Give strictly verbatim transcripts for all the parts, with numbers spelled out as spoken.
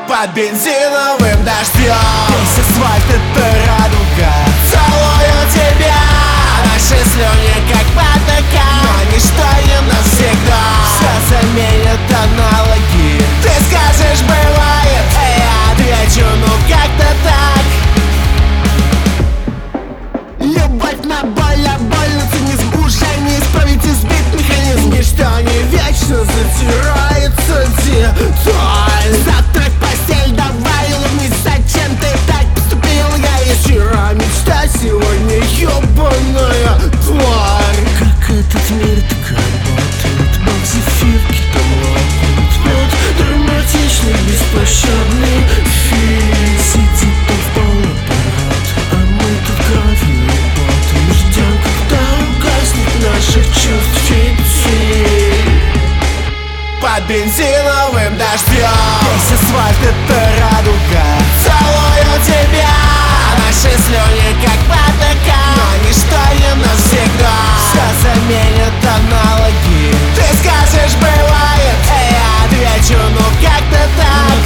Под бензиновым дождем весь асфальт — это радуга. Целую тебя, наши слюни как потока. Но ничто не навсегда, все заменят аналоги. Ты скажешь бывает, а я отвечу ну как-то так. Любовь на боль, а больно цинизм уже не исправить, избит механизм. Ничто не вечно, затирается деталь. Завтрак, постель, давай улыбнись, зачем ты так поступил? Я и вчера мечта, сегодня ёбаная тварь. Как этот мир так работает, бог зефирки там лопают. Вот драматичный, беспощадный фильм. Сидит там в полуоборот, а мы тут кровью работаем. Ждем, когда угаснет наших чувств фитиль. Под бензиновым дождем весь асфальт — это радуга. Целую тебя, наши слюни как потока. Но ничто не навсегда, все заменят аналоги. Ты скажешь бывает, а я отвечу ну как-то так.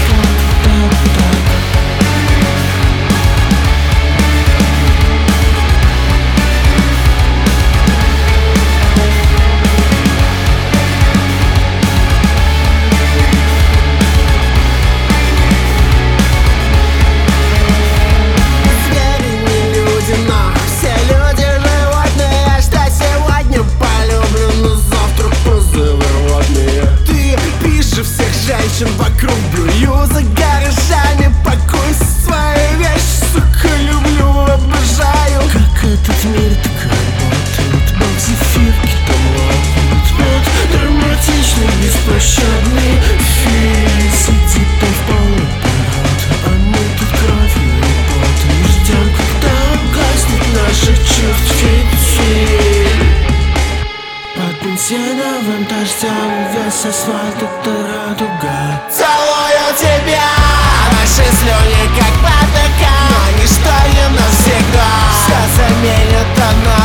Вокруг блюю за гаражами, пакуй свои вещи, сука, люблю, обожаю. Как этот мир так работает, бог зефирки там лопают. Вот драматичный, беспощадный фильм. Сидит там в полуоборот, а мы тут кровью работаем. Ждем, когда угаснет наших чувств фитиль. Под бензиновым дождем весь асфальт — это радуга. Целую тебя, наши слюни как потока. Но ничто не навсегда, все заменят она.